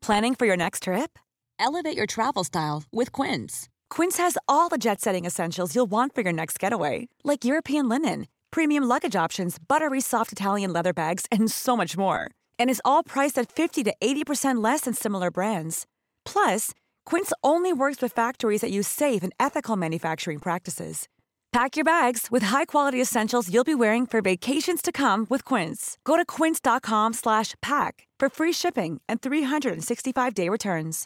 Planning for your next trip? Elevate your travel style with Quince. Quince has all the jet-setting essentials you'll want for your next getaway, like European linen, premium luggage options, buttery soft Italian leather bags, and so much more. And is all priced at 50 to 80% less than similar brands. Plus, Quince only works with factories that use safe and ethical manufacturing practices. Pack your bags with high-quality essentials you'll be wearing for vacations to come with Quince. Go to quince.com/pack for free shipping and 365-day returns.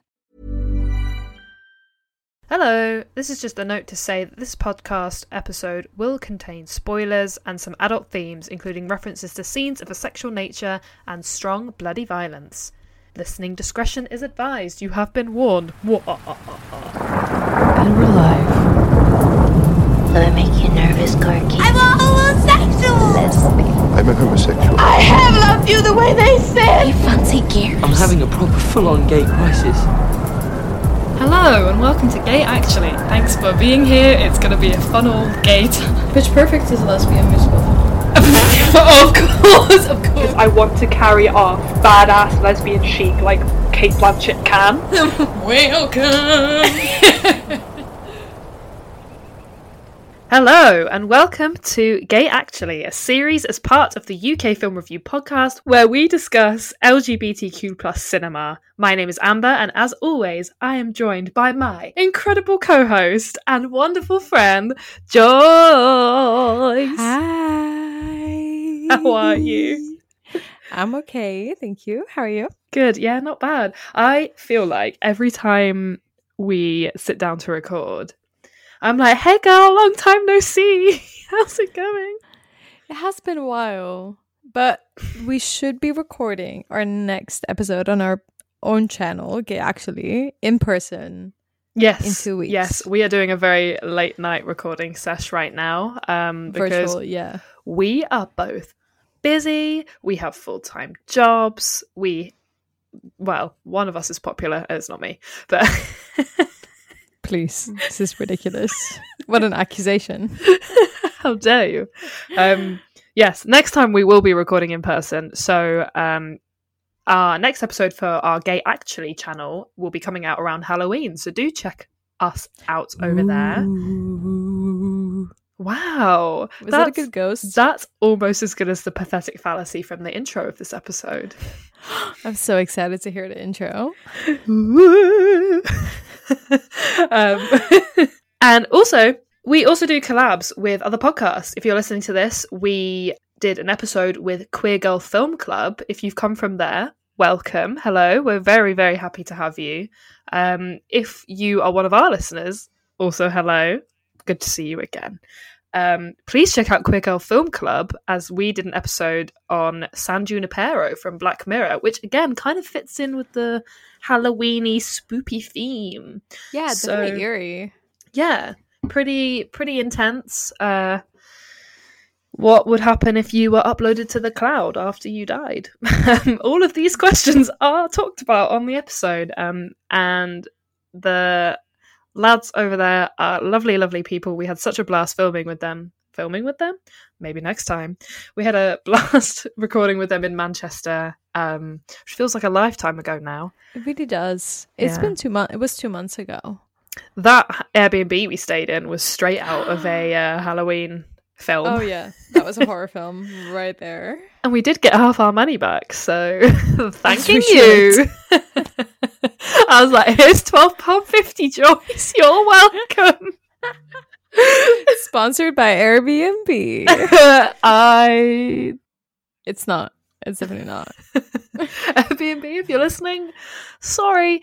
Hello, this is just a note to say that this podcast episode will contain spoilers and some adult themes, including references to scenes of a sexual nature and strong bloody violence. Listening discretion is advised. You have been warned. And we're live. Will it make you nervous, Corky? I'm a homosexual! Lesbian. I'm a homosexual. I have loved you the way they said! You fancy gears? I'm having a proper full-on gay crisis. Hello and welcome to Gay Actually. Thanks for being here. It's going to be a fun old gay time. Pitch Perfect is a lesbian musical. Of course. I want to carry off badass lesbian chic like Kate Blanchett can. Welcome. Hello, and welcome to Gay Actually, a series as part of the UK Film Review podcast where we discuss LGBTQ+ cinema. My name is Amber, and as always, I am joined by my incredible co-host and wonderful friend, Joyce. Hi. How are you? I'm okay, thank you. How are you? Good, yeah, not bad. I feel like every time we sit down to record, I'm like, hey girl, long time no see. How's it going? It has been a while, but we should be recording our next episode on our own channel, Gay Actually, in person. Yes. In 2 weeks. Yes, we are doing a very late night recording sesh right now. Because virtual, yeah. We are both busy. We have full-time jobs. Well, one of us is popular. It's not me, but... Please, this is ridiculous. What an accusation. How dare you? Yes, next time we will be recording in person. So our next episode for our Gay Actually channel will be coming out around Halloween. So do check us out over there. Wow. Was that a good ghost? That's almost as good as the pathetic fallacy from the intro of this episode. I'm so excited to hear the intro. And also, we also do collabs with other podcasts. If you're listening to this, we did an episode with Queer Girl Film Club. If you've come from there, welcome. Hello. We're very, very happy to have you. If you are one of our listeners, also hello. Good to see you again. Please check out Queer Girl Film Club, as we did an episode on San Junipero from Black Mirror, which again kind of fits in with the Halloweeny spoopy theme. Yeah, it's definitely eerie. Yeah, pretty intense. What would happen if you were uploaded to the cloud after you died? All of these questions are talked about on the episode, and the lads over there are lovely, lovely people. We had such a blast filming with them. Maybe next time. We had a blast recording with them in Manchester, which feels like a lifetime ago now. It really does. It's been 2 months. It was 2 months ago. That Airbnb we stayed in was straight out of a Halloween film. Oh yeah, that was a horror film right there. And we did get half our money back, so thanking you. I was like, here's £12.50, Joyce. You're welcome. Sponsored by Airbnb. It's not. It's definitely not. Airbnb, if you're listening, sorry.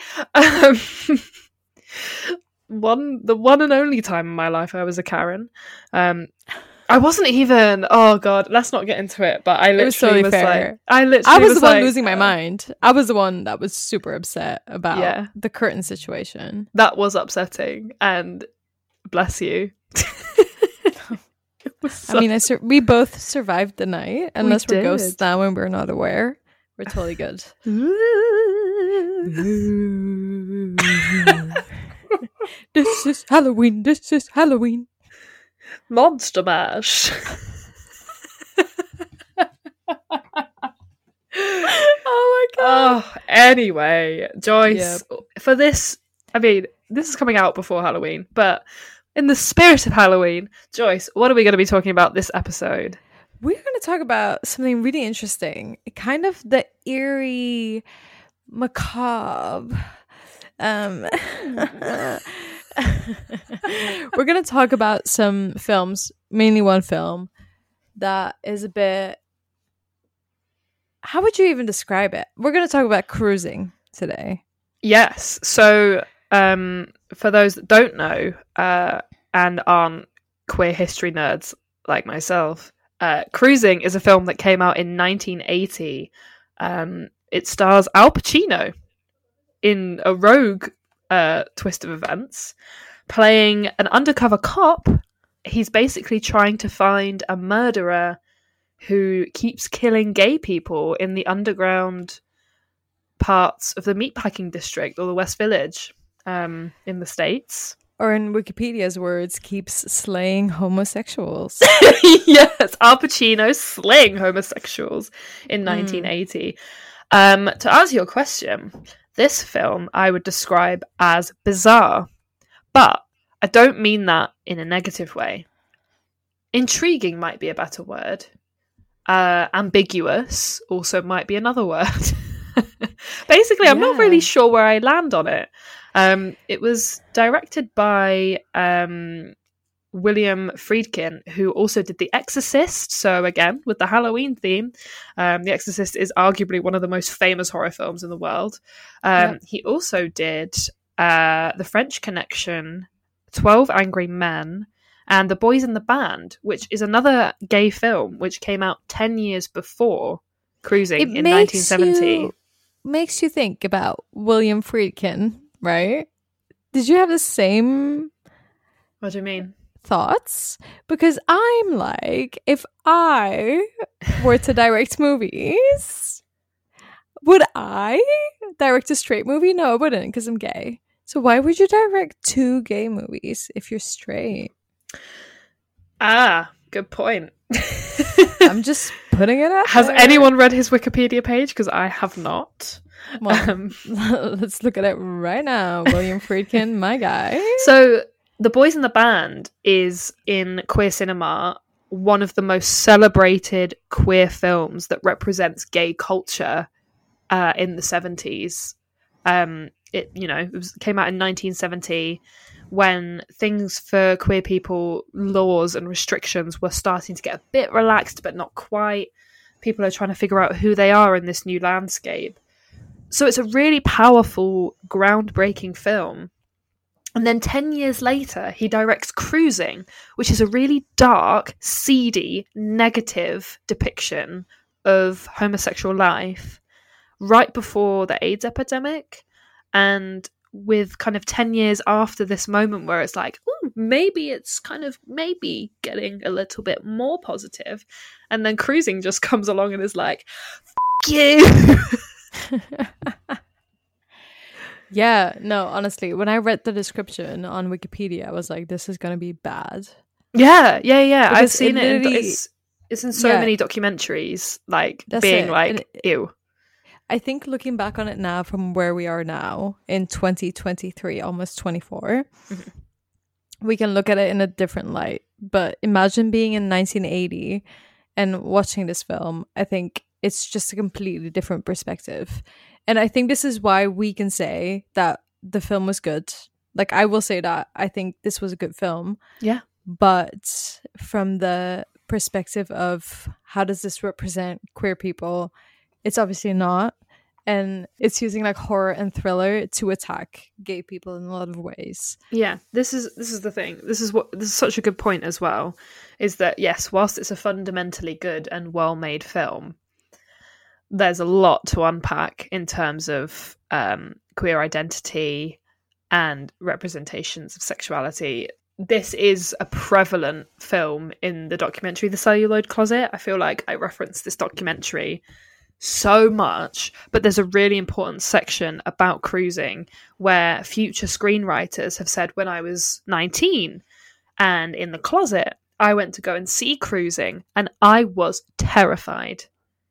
The one and only time in my life I was a Karen. I wasn't even. Oh God, let's not get into it. But I literally was fair. Like, I was the one losing my mind. I was the one that was super upset about the curtain situation. That was upsetting, and bless you. I mean, we both survived the night. Unless we're ghosts now and we're not aware, we're totally good. This is Halloween. This is Halloween. Monster Mash. Oh my Oh, anyway, Joyce, for this, I mean, this is coming out before Halloween, but in the spirit of Halloween, Joyce, what are we going to be talking about this episode? We're going to talk about something really interesting, kind of the eerie, macabre. We're going to talk about some films, mainly one film, that is a bit... How would you even describe it? We're going to talk about cruising today. Yes. So, for those that don't know and aren't queer history nerds like myself, Cruising is a film that came out in 1980. It stars Al Pacino in a rogue twist of events, playing an undercover cop. He's basically trying to find a murderer who keeps killing gay people in the underground parts of the meatpacking district or the West Village in the States. Or in Wikipedia's words, keeps slaying homosexuals. Yes, Al Pacino slaying homosexuals in 1980. To answer your question, this film I would describe as bizarre, but I don't mean that in a negative way. Intriguing might be a better word. Ambiguous also might be another word. Basically, I'm not really sure where I land on it. It was directed by William Friedkin, who also did The Exorcist. So again, with the Halloween theme, The Exorcist is arguably one of the most famous horror films in the world. He also did The French Connection, 12 Angry Men, and The Boys in the Band, which is another gay film which came out 10 years before Cruising in 1970. Makes you think about William Friedkin, right? Did you have the same... What do you mean? Thoughts? Because I'm like, if I were to direct movies, would I direct a straight movie? No, I wouldn't, because I'm gay. So why would you direct 2 gay movies if you're straight? Good point. I'm just putting it out Has there. anyone read his Wikipedia page? Because I have not. Well, let's look at it right now. William Friedkin, my guy. So, The Boys in the Band is, in queer cinema, one of the most celebrated queer films that represents gay culture in the 70s. It came out in 1970 when things for queer people, laws and restrictions were starting to get a bit relaxed, but not quite. People are trying to figure out who they are in this new landscape. So it's a really powerful, groundbreaking film. And then 10 years later, he directs Cruising, which is a really dark, seedy, negative depiction of homosexual life right before the AIDS epidemic. And with kind of 10 years after this moment where it's like, ooh, maybe it's kind of maybe getting a little bit more positive. And then Cruising just comes along and is like, F you! Yeah, no, honestly, when I read the description on Wikipedia, I was like, this is going to be bad. Yeah. Because I've seen it. literally- It's in so many documentaries, like, That's being it. like, And ew. I think looking back on it now from where we are now in 2023, almost 24, we can look at it in a different light. But imagine being in 1980 and watching this film. I think it's just a completely different perspective. And I think this is why we can say that the film was good. Like, I will say that I think this was a good film. Yeah. But from the perspective of how does this represent queer people, it's obviously not. And it's using like horror and thriller to attack gay people in a lot of ways. Yeah, this is the thing. This is such a good point as well, is that yes, whilst it's a fundamentally good and well-made film, there's a lot to unpack in terms of queer identity and representations of sexuality. This is a prevalent film in the documentary The Celluloid Closet. I feel like I referenced this documentary so much, but there's a really important section about Cruising where future screenwriters have said, when I was 19 and in the closet, I went to go and see Cruising and I was terrified.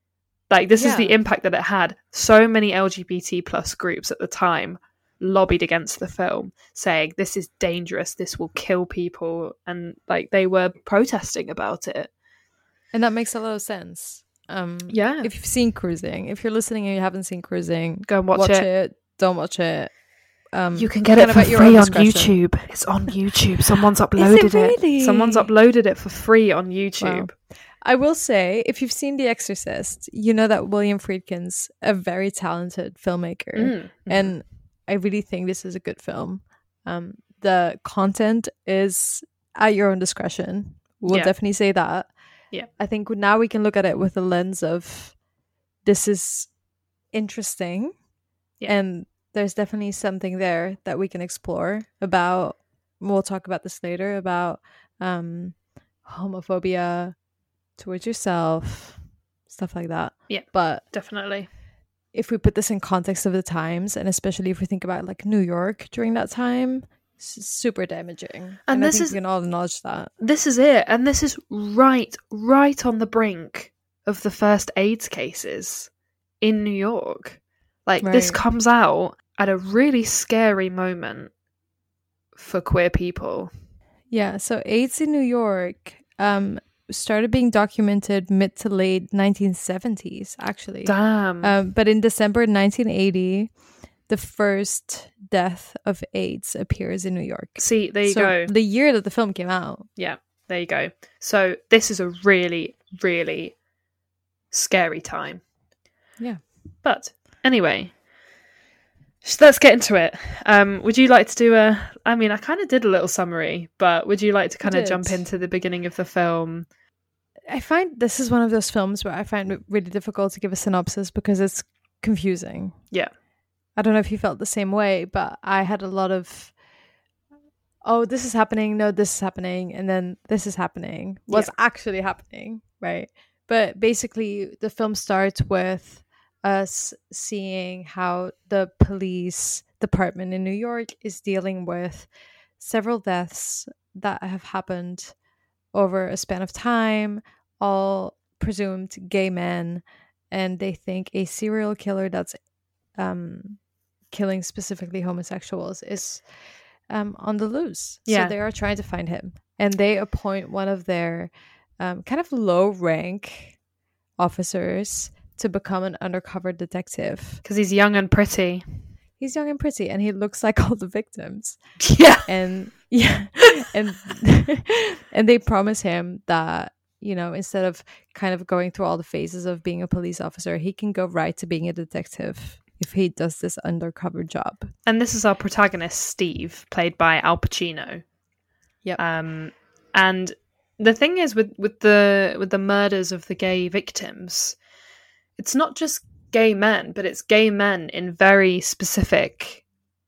Like, this is the impact that it had. So many LGBT plus groups at the time lobbied against the film, saying this is dangerous, this will kill people, and like they were protesting about it. And that makes a lot of sense. If you've seen Cruising, if you're listening and you haven't seen Cruising, go and watch it. Don't watch it. You can get it for free on YouTube. It's on YouTube. Someone's uploaded it. Someone's uploaded it for free on YouTube. Wow. I will say, if you've seen The Exorcist, you know that William Friedkin's a very talented filmmaker. And I really think this is a good film. The content is at your own discretion. We'll definitely say that. Yeah. I think now we can look at it with a lens of this is interesting. Yeah. And there's definitely something there that we can explore about. We'll talk about this later, about homophobia towards yourself, stuff like that. Yeah, but definitely. If we put this in context of the times, and especially if we think about like New York during that time, it's super damaging. And I think we can all acknowledge that. This is it. And this is right on the brink of the first AIDS cases in New York. Like, this comes out at a really scary moment for queer people. Yeah, so AIDS in New York started being documented mid to late 1970s, actually. Damn. But in December 1980, the first death of AIDS appears in New York. See, there you go. The year that the film came out. Yeah, there you go. So this is a really, really scary time. Yeah. But anyway, let's get into it. Would you like to do I kind of did a little summary, but would you like to kind of jump into the beginning of the film? I find this is one of those films where I find it really difficult to give a synopsis because it's confusing. Yeah. I don't know if you felt the same way, but I had a lot of, this is happening, no, this is happening, and then this is happening. What's actually happening, right? But basically, the film starts with us seeing how the police department in New York is dealing with several deaths that have happened over a span of time, all presumed gay men, and they think a serial killer that's killing specifically homosexuals is on the loose. So they are trying to find him, and they appoint one of their kind of low rank officers to become an undercover detective because he's young and pretty. He's young and pretty, and he looks like all the victims. And and they promise him that, you know, instead of kind of going through all the phases of being a police officer, he can go right to being a detective if he does this undercover job. And this is our protagonist, Steve, played by Al Pacino. Yep. And the thing is with the murders of the gay victims, it's not just gay men, but it's gay men in very specific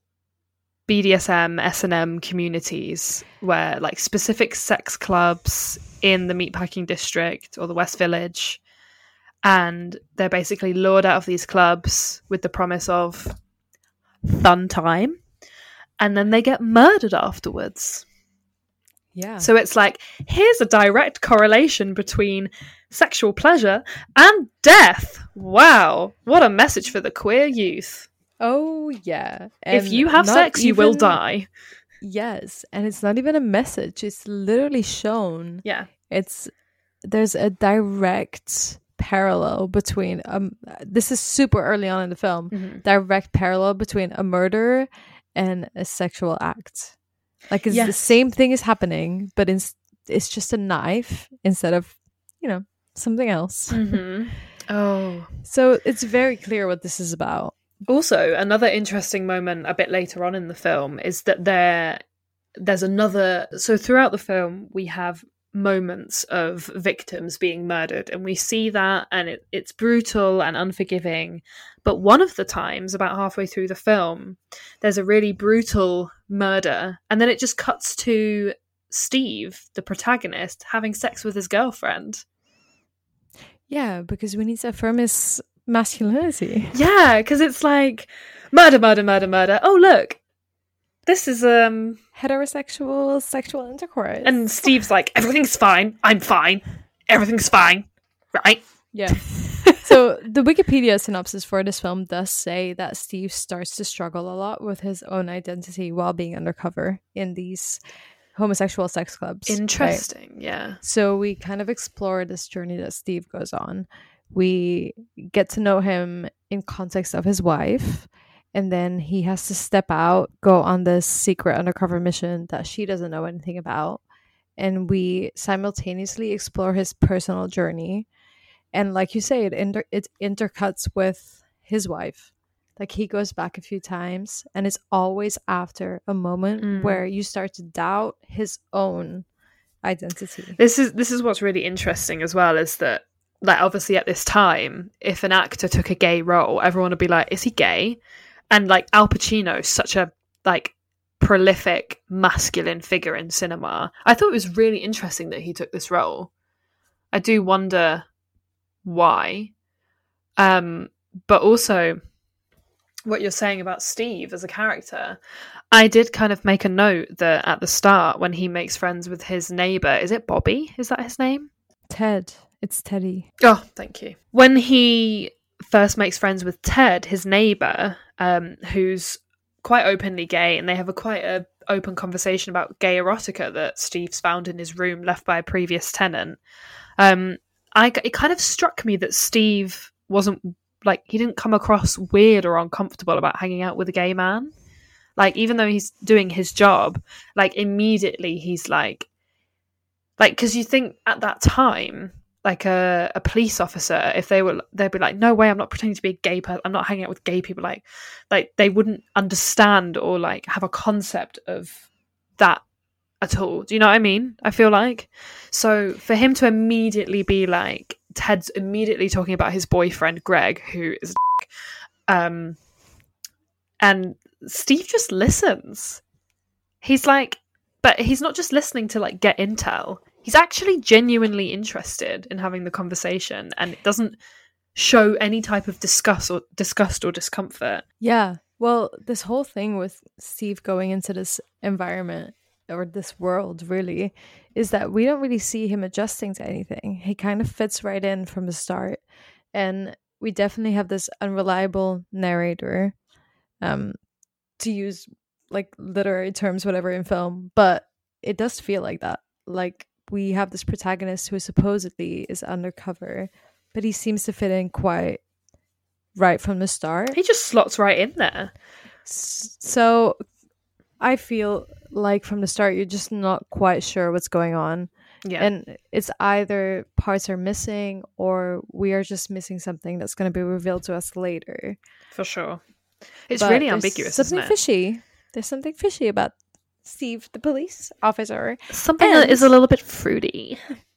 BDSM, S&M communities where, like, specific sex clubs in the meatpacking district or the West Village, and they're basically lured out of these clubs with the promise of fun time, and then they get murdered afterwards. Yeah. So it's like, here's a direct correlation between sexual pleasure and death. Wow. What a message for the queer youth. Oh, yeah. And if you have sex, you will die. Yes. And it's not even a message. It's literally shown. Yeah. There's a direct parallel between, this is super early on in the film, direct parallel between a murder and a sexual act. Like, it's the same thing is happening, but it's just a knife instead of, you know, something else. Mm-hmm. Oh. So it's very clear what this is about. Also, another interesting moment a bit later on in the film is that there's another... So throughout the film, we have moments of victims being murdered, and we see that, and it's brutal and unforgiving. But one of the times, about halfway through the film, there's a really brutal murder, and then it just cuts to Steve, the protagonist, having sex with his girlfriend. Yeah, because we need to affirm his masculinity. Yeah, because it's like murder, murder, murder, murder. Oh, look, this is heterosexual sexual intercourse. And Steve's like, everything's fine. I'm fine. Everything's fine, right? Yeah. So the Wikipedia synopsis for this film does say that Steve starts to struggle a lot with his own identity while being undercover in these homosexual sex clubs. Interesting, right? Yeah. So we kind of explore this journey that Steve goes on. We get to know him in context of his wife, and then he has to step out, go on this secret undercover mission that she doesn't know anything about. And we simultaneously explore his personal journey. And like you say, it intercuts with his wife. Like, he goes back a few times, and it's always after a moment where you start to doubt his own identity. This is what's really interesting as well, is that, like, obviously at this time, if an actor took a gay role, everyone would be like, is he gay? And like Al Pacino, such a like prolific masculine figure in cinema, I thought it was really interesting that he took this role. I do wonder why. But also what you're saying about Steve as a character, I did kind of make a note that at the start, when he makes friends with his neighbour, is it Bobby? Is that his name? Ted. It's Teddy. Oh, thank you. When he first makes friends with Ted, his neighbour, who's quite openly gay, and they have quite a open conversation about gay erotica that Steve's found in his room left by a previous tenant. It kind of struck me that Steve wasn't, like, he didn't come across weird or uncomfortable about hanging out with a gay man. Like, even though he's doing his job, like, immediately he's like, because you think at that time, like a police officer, if they'd be like, no way, I'm not pretending to be a gay person, I'm not hanging out with gay people. Like they wouldn't understand or like have a concept of that at all. Do you know what I mean? I feel like. So for him to immediately be like, Ted's immediately talking about his boyfriend, Greg, who is and Steve just listens. He's like, but he's not just listening to like get intel. He's actually genuinely interested in having the conversation, and it doesn't show any type of disgust or discomfort. Yeah. Well, this whole thing with Steve going into this environment or this world really is that we don't really see him adjusting to anything. He kind of fits right in from the start. And we definitely have this unreliable narrator, to use like literary terms, whatever, in film, but it does feel like that. Like, we have this protagonist who supposedly is undercover, but he seems to fit in quite right from the start. He just slots right in there. So I feel like from the start, you're just not quite sure what's going on. Yeah. And it's either parts are missing or we are just missing something that's going to be revealed to us later. For sure. It's really ambiguous, isn't it? Fishy. There's something fishy about Steve, the police officer. Something that is a little bit fruity.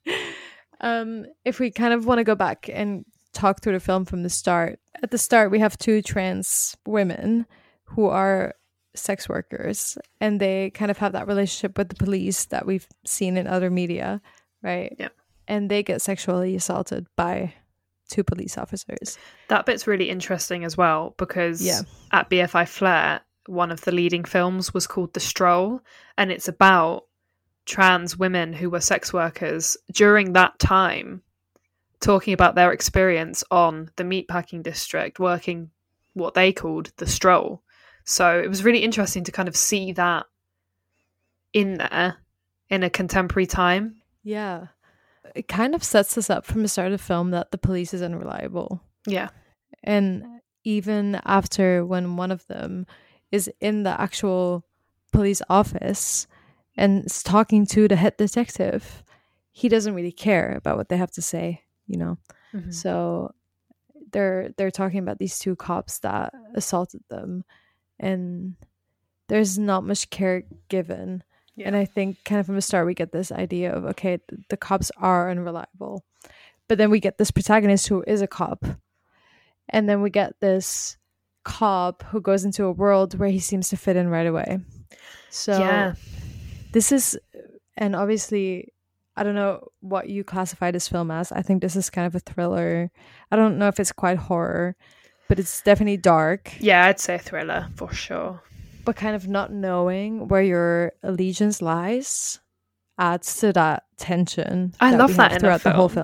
If we kind of want to go back and talk through the film from the start, at the start we have two trans women who are sex workers, and they kind of have that relationship with the police that we've seen in other media, right? Yeah. And they get sexually assaulted by two police officers. That bit's really interesting as well, because at BFI Flair, one of the leading films was called The Stroll, and it's about trans women who were sex workers during that time, talking about their experience on the meatpacking district, working what they called the stroll. So it was really interesting to kind of see that in there in a contemporary time. Yeah. It kind of sets us up from the start of the film that the police is unreliable. Yeah. And even after, when one of them is in the actual police office and is talking to the head detective, he doesn't really care about what they have to say, you know. Mm-hmm. So they're talking about these two cops that assaulted them, and there's not much care given. Yeah. And I think kind of from the start we get this idea of, okay, the cops are unreliable, but then we get this protagonist who is a cop, and then we get this cop who goes into a world where he seems to fit in right away. So this is, and obviously I don't know what you classify this film as. I think this is kind of a thriller. I don't know if it's quite horror, but it's definitely dark. Yeah, I'd say thriller for sure. But kind of not knowing where your allegiance lies adds to that tension. I love that in throughout a film. The whole film.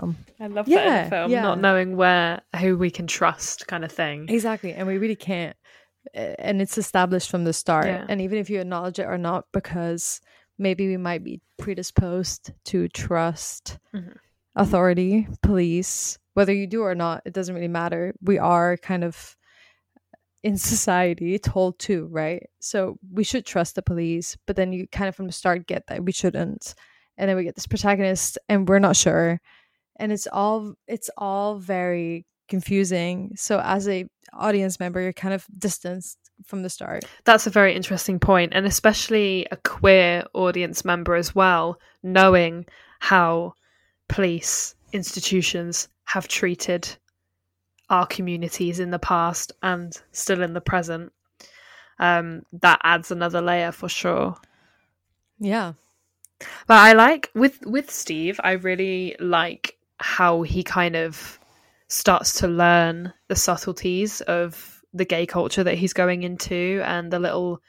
I love that in a film, yeah. not knowing who we can trust kind of thing. Exactly. And we really can't. And it's established from the start. Yeah. And even if you acknowledge it or not, because maybe we might be predisposed to trust authority, police, whether you do or not, it doesn't really matter. We are kind of in society told to, right? So we should trust the police, but then you kind of from the start get that we shouldn't. And then we get this protagonist and we're not sure. And it's all very confusing. So as a audience member, you're kind of distanced from the start. That's a very interesting point, and especially a queer audience member as well, knowing how police institutions have treated our communities in the past and still in the present. That adds another layer for sure. Yeah. But I like with Steve, I really like how he kind of starts to learn the subtleties of the gay culture that he's going into, and the little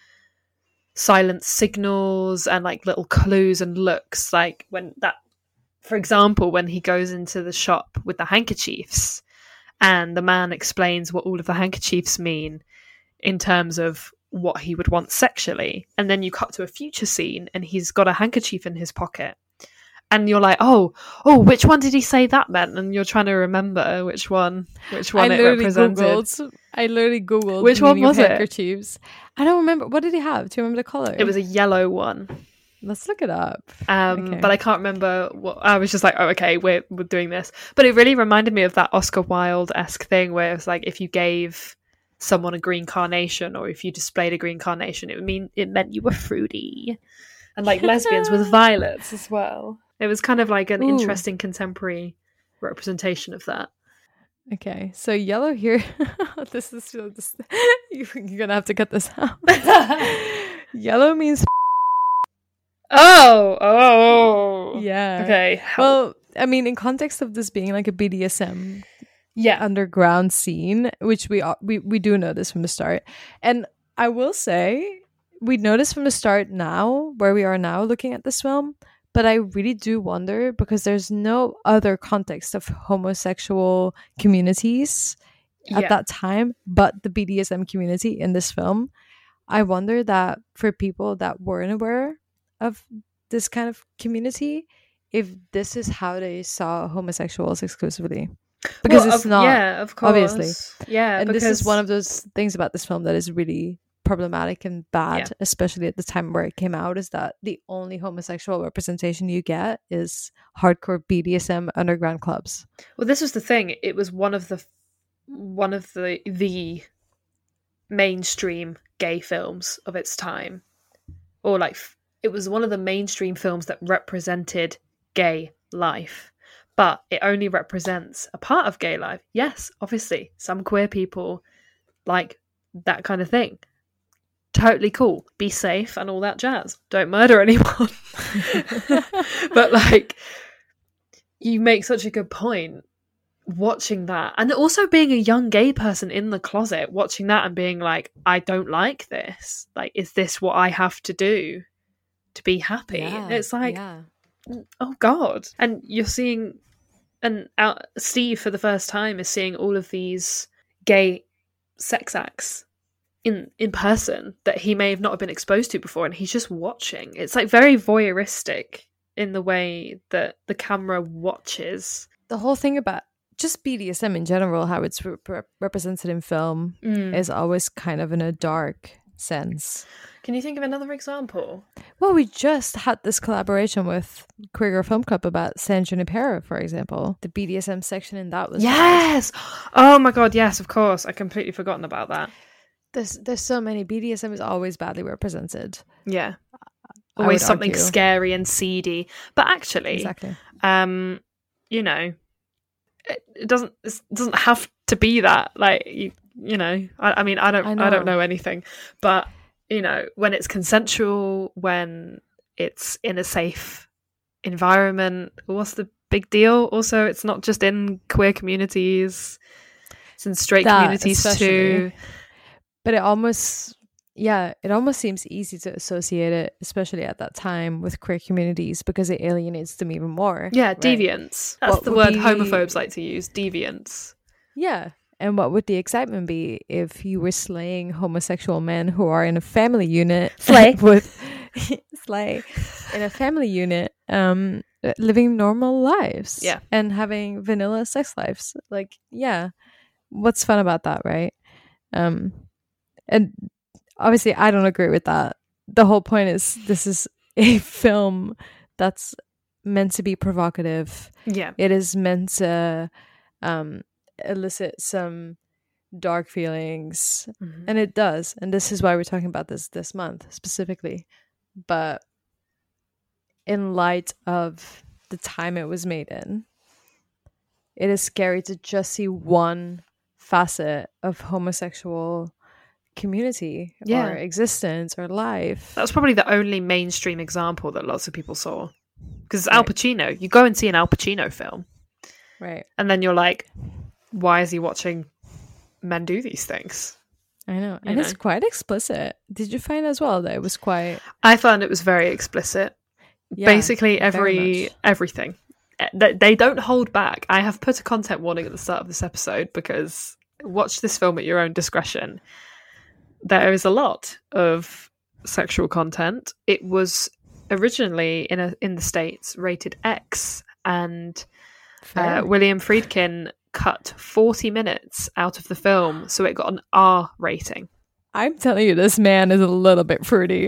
silent signals and like little clues and looks, like when that, for example, when he goes into the shop with the handkerchiefs and the man explains what all of the handkerchiefs mean in terms of what he would want sexually, and then you cut to a future scene and he's got a handkerchief in his pocket, and you're like, oh, which one did he say that meant? And you're trying to remember which one it represented. I literally googled which one was it? Handkerchiefs. I don't remember. What did he have? Do you remember the color? It was a yellow one. Let's look it up. Okay. But I can't remember what. I was just like, oh, okay, we're doing this. But it really reminded me of that Oscar Wilde-esque thing where it's like, if you gave someone a green carnation, or if you displayed a green carnation, it meant you were fruity. And like lesbians with violets as well. It was kind of like an interesting contemporary representation of that. Okay, so yellow here. This is you're gonna have to cut this out. Yellow means. Oh, yeah. Okay. Well, I mean, in context of this being like a BDSM, underground scene, which we do know this from the start, and I will say we noticed from the start now where we are now looking at this film. But I really do wonder, because there's no other context of homosexual communities at that time, but the BDSM community in this film. I wonder that for people that weren't aware of this kind of community, if this is how they saw homosexuals exclusively. Because it's not, of course. Obviously. Yeah, and this is one of those things about this film that is really problematic and bad, especially at the time where it came out, is that the only homosexual representation you get is hardcore BDSM underground clubs. Well, this was the thing. It was one of the mainstream gay films of its time, or like it was one of the mainstream films that represented gay life, but it only represents a part of gay life. Yes, obviously, some queer people like that kind of thing. Totally cool. Be safe and all that jazz. Don't murder anyone. But like, you make such a good point watching that, and also being a young gay person in the closet watching that and being like, I don't like this. Like, is this what I have to do to be happy? It's like, oh God. And you're seeing, and Steve for the first time is seeing all of these gay sex acts in person that he may have not been exposed to before, and he's just watching. It's like very voyeuristic in the way that the camera watches. The whole thing about just BDSM in general, how it's represented in film, is always kind of in a dark sense. Can you think of another example? Well, we just had this collaboration with Queer Girl Film Club about San Junipero, for example. The BDSM section in that was Oh my God, yes, of course. I completely forgotten about that. There's so many. BDSM is always badly represented. Yeah. Always something argue. Scary and seedy. But actually, exactly. You know, it doesn't have to be that. Like, you know, I mean, I don't know anything, but you know, when it's consensual, when it's in a safe environment, what's the big deal? Also, it's not just in queer communities, it's in straight communities too. But it almost yeah, it almost seems easy to associate it, especially at that time, with queer communities because it alienates them even more. Yeah, right? deviance. That's What the would word be- homophobes like to use. Deviance. Yeah. And what would the excitement be if you were slaying homosexual men who are in a family unit Slay. with slay in a family unit, living normal lives, Yeah. and having vanilla sex lives? Like, yeah, what's fun about that, right? And obviously, I don't agree with that. The whole point is this is a film that's meant to be provocative. Yeah. It is meant to elicit some dark feelings, and it does. And this is why we're talking about this month specifically. But in light of the time it was made in, it is scary to just see one facet of homosexual community Yeah. or existence or life. That was probably the only mainstream example that lots of people saw. Because Al Pacino, you go and see an Al Pacino film, Right. and then you're like, why is he watching men do these things? I know. You And it's know? quite explicit. Did you find as well that it was quite... I found it was very explicit. Yeah, Basically very much. everything. They don't hold back. I have put a content warning at the start of this episode because watch this film at your own discretion. There is a lot of sexual content. It was originally in the States rated X, and William Friedkin cut 40 minutes out of the film, so it got an R rating. I'm telling you, this man is a little bit fruity.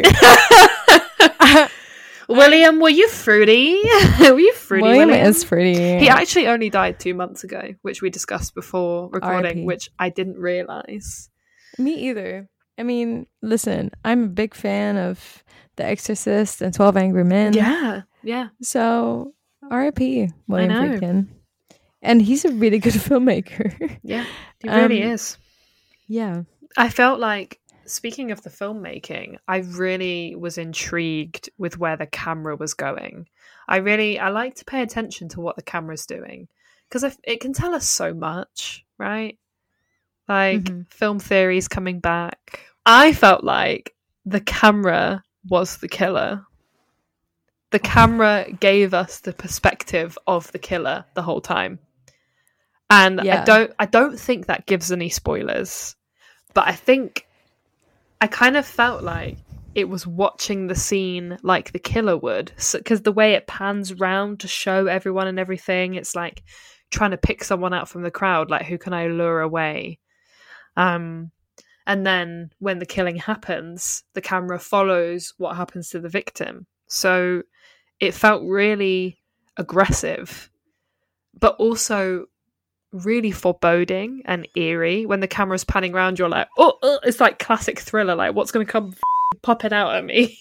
William, were you fruity? Were you fruity, William William? is fruity. He actually only died 2 months ago, which we discussed before recording, RIP. which I didn't realise. Me either. I mean, listen, I'm a big fan of The Exorcist and 12 Angry Men. Yeah, yeah. So, R.I.P. William know. Friedkin. And he's a really good filmmaker. Yeah, he really is. Yeah. I felt like, speaking of the filmmaking, I really was intrigued with where the camera was going. I like to pay attention to what the camera's doing, because it can tell us so much, right? Like, film theories coming back. I felt like the camera was the killer. The camera gave us the perspective of the killer the whole time. And Yeah. I don't think that gives any spoilers. But I kind of felt like it was watching the scene like the killer would. Because the way it pans round to show everyone and everything, it's like trying to pick someone out from the crowd. Like, who can I lure away? And then when the killing happens, the camera follows what happens to the victim. So it felt really aggressive, but also really foreboding and eerie. When the camera's panning around, you're like, oh, it's like classic thriller, like what's going to come popping out at me.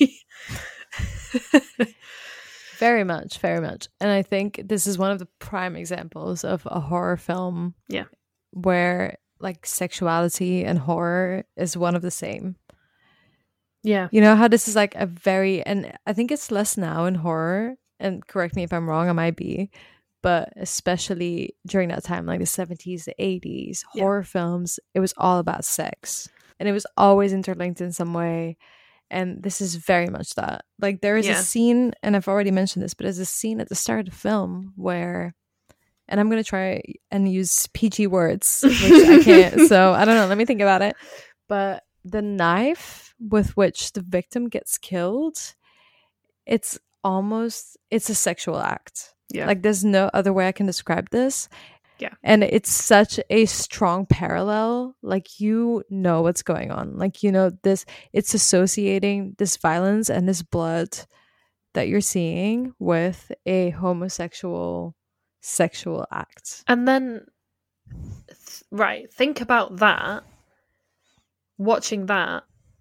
Very much, very much. And I think this is one of the prime examples of a horror film where like sexuality and horror is one of the same. Yeah. You know how this is like and I think it's less now in horror, and correct me if I'm wrong, I might be, but especially during that time, like the 70s, the 80s, horror films, it was all about sex. And it was always interlinked in some way. And this is very much that. Like, there is a scene, and I've already mentioned this, but there's a scene at the start of the film where, and I'm going to try and use PG words, which I can't. So, I don't know. Let me think about it. But the knife with which the victim gets killed, it's a sexual act. Yeah. Like, there's no other way I can describe this. Yeah. And it's such a strong parallel. Like, you know what's going on. Like, you know, it's associating this violence and this blood that you're seeing with a homosexual sexual act. And then, think about that. Watching that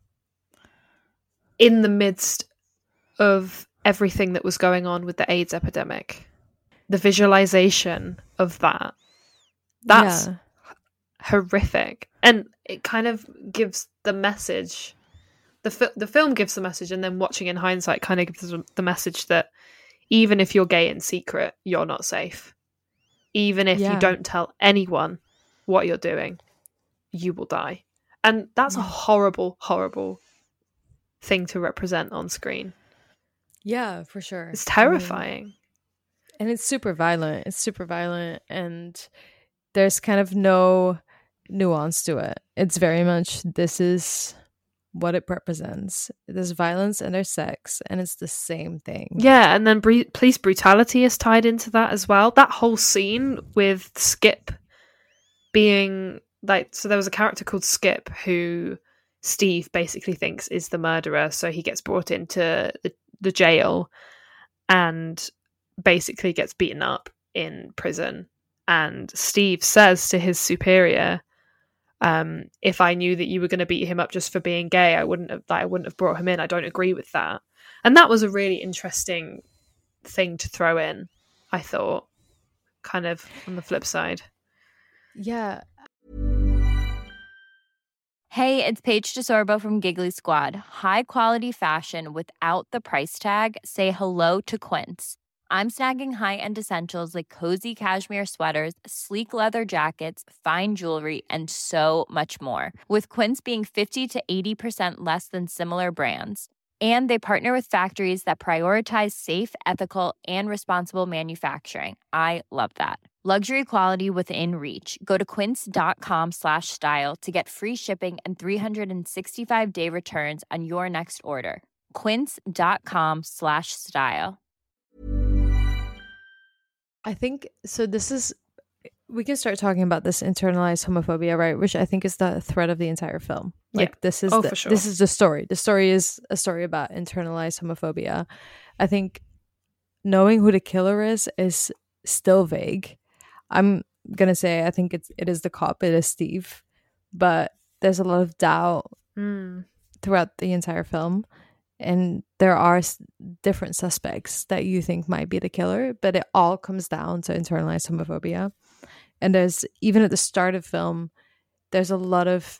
in the midst of everything that was going on with the AIDS epidemic. The visualization of that's horrific. And it kind of gives the message, the film gives the message, and then watching in hindsight kind of gives the message that even if you're gay in secret, you're not safe. Even if you don't tell anyone what you're doing, you will die. And that's a horrible, horrible thing to represent on screen. Yeah, for sure. It's terrifying. And it's super violent. And there's kind of no nuance to it. It's very much, this is what it represents. There's violence and there's sex, and it's the same thing. Yeah, and then police brutality is tied into that as well. That whole scene with Skip being like, so there was a character called Skip who Steve basically thinks is the murderer, so he gets brought into the jail and basically gets beaten up in prison. And Steve says to his superior, if I knew that you were going to beat him up just for being gay, I wouldn't have brought him in. I don't agree with that. And that was a really interesting thing to throw in, I thought, kind of on the flip side. Yeah. Hey, it's Paige DeSorbo from Giggly Squad. High quality fashion without the price tag. Say hello to Quince. I'm snagging high-end essentials like cozy cashmere sweaters, sleek leather jackets, fine jewelry, and so much more. With Quince being 50 to 80% less than similar brands. And they partner with factories that prioritize safe, ethical, and responsible manufacturing. I love that. Luxury quality within reach. Go to quince.com/style to get free shipping and 365-day returns on your next order. Quince.com/style. I think so. We can start talking about this internalized homophobia, right? Which I think is the thread of the entire film. Like, this is for sure. This is the story. The story is a story about internalized homophobia. I think knowing who the killer is still vague. I'm gonna say I think it is the cop. It is Steve, but there's a lot of doubt throughout the entire film. And there are different suspects that you think might be the killer, but it all comes down to internalized homophobia. And there's, even at the start of film, there's a lot of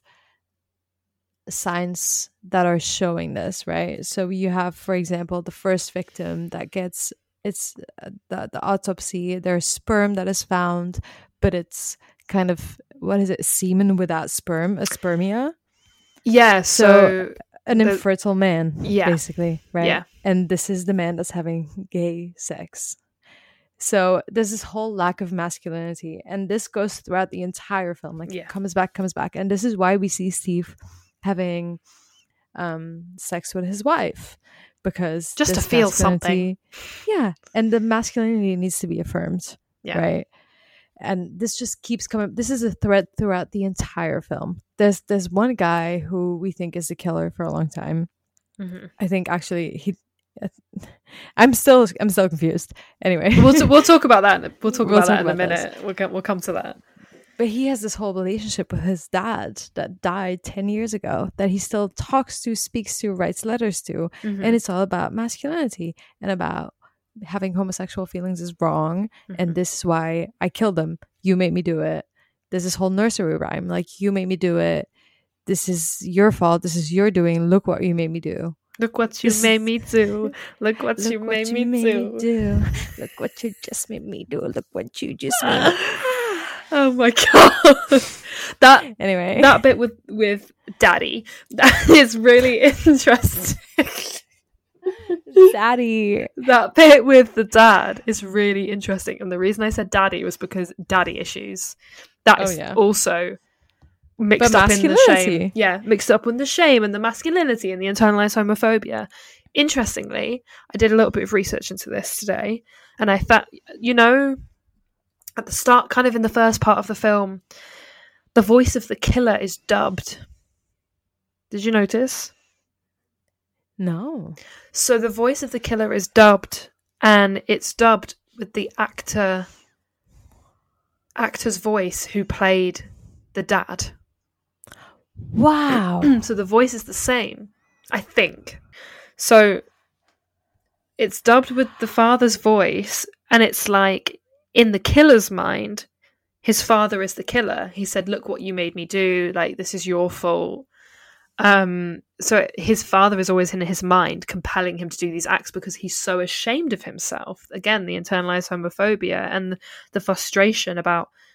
signs that are showing this, right? So you have, for example, the first victim that gets, it's the autopsy, there's sperm that is found, but it's kind of, what is it, semen without sperm, a spermia? Yeah, so an infertile man, yeah, basically, right? Yeah. And this is the man that's having gay sex. So there's this whole lack of masculinity, and this goes throughout the entire film. Like, it comes back, and this is why we see Steve having sex with his wife, because just to feel something. Yeah, and the masculinity needs to be affirmed, right? And this just keeps coming. This is a thread throughout the entire film. There's one guy who we think is the killer for a long time. Mm-hmm. I think actually I'm still confused. Anyway, we'll talk about that. We'll talk about that in a minute. We'll come to that. But he has this whole relationship with his dad that died 10 years ago that he still talks to, speaks to, writes letters to, and it's all about masculinity and about having homosexual feelings is wrong, and this is why I killed them. You made me do it. There's this whole nursery rhyme, like, you made me do it. This is your fault. This is your doing. Look what you made me do. Look what you made me do. Look what you made me do. Look what you just made me do. Look what you just made me do. Oh my god. That bit with Daddy, that is really interesting. Daddy. That bit with the dad is really interesting, and the reason I said daddy was because daddy issues. That is also mixed up in the shame. Yeah, mixed up with the shame and the masculinity and the internalized homophobia. Interestingly, I did a little bit of research into this today, and I thought, at the start, kind of in the first part of the film, the voice of the killer is dubbed. Did you notice? No. So the voice of the killer is dubbed, and it's dubbed with the actor's voice who played the dad. Wow. So the voice is the same, I think. So it's dubbed with the father's voice, and it's like, in the killer's mind, his father is the killer. He said, look what you made me do, like, this is your fault. So his father is always in his mind, compelling him to do these acts because he's so ashamed of himself. Again, the internalized homophobia and the frustration about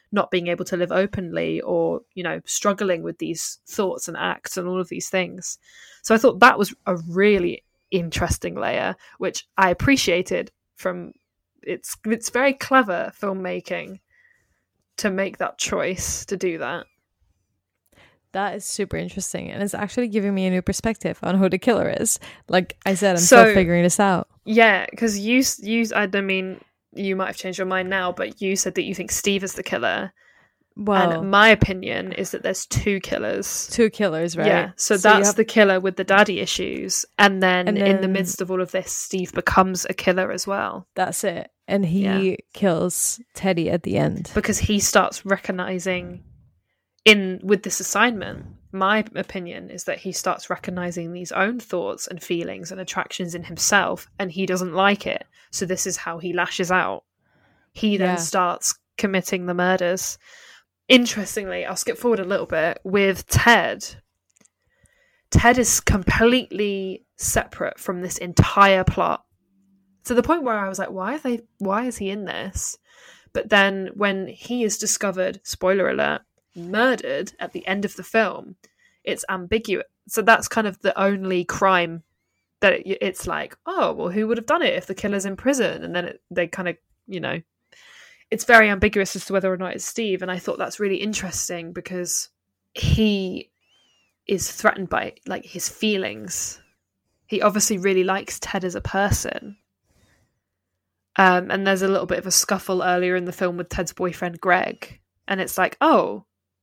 not being able to live openly, or, you know, struggling with these thoughts and acts and all of these things. So I thought that was a really interesting layer, which I appreciated from it's very clever filmmaking to make that choice to do that. That is super interesting, and it's actually giving me a new perspective on who the killer is. Like I said, I'm still figuring this out. Yeah, because you I mean, you might have changed your mind now, but you said that you think Steve is the killer. Well, and my opinion is that there's two killers. Two killers, right? Yeah, so that's the killer with the daddy issues, and then in the midst of all of this, Steve becomes a killer as well. That's it, and he kills Teddy at the end because he starts recognizing with this assignment. My opinion is that he starts recognizing these own thoughts and feelings and attractions in himself, and he doesn't like it. So this is how he lashes out. He then starts committing the murders. Interestingly, I'll skip forward a little bit with Ted. Ted is completely separate from this entire plot, to the point where I was like, why is he in this? But then when he is discovered, spoiler alert, murdered at the end of the film, it's ambiguous. So that's kind of the only crime that it's like, oh, well, who would have done it if the killer's in prison? And then they kind of, you know, it's very ambiguous as to whether or not it's Steve. And I thought that's really interesting because he is threatened by like his feelings. He obviously really likes Ted as a person. And there's a little bit of a scuffle earlier in the film with Ted's boyfriend, Greg. And it's like, oh,